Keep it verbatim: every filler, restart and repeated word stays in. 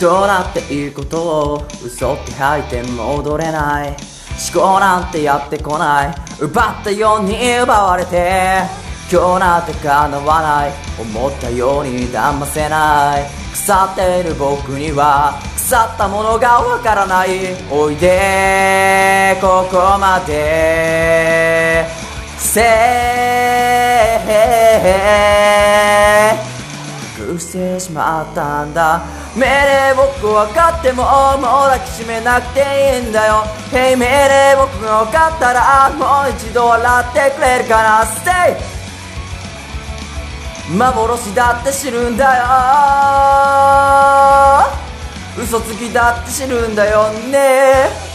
考なんていいことを嘘って吐いて戻れない。思考なんてやってこない。奪ったように奪われて今日なんて叶わない。思ったように騙せない。腐っている僕には腐ったものがわからない。おいでここまでせー隠してしまったんだ。命令僕分かってももう抱きしめなくていいんだよ。Hey 命令僕が分かったらもう一度笑ってくれるかな。Stay 幻だって知るんだよ。嘘つきだって知るんだよね。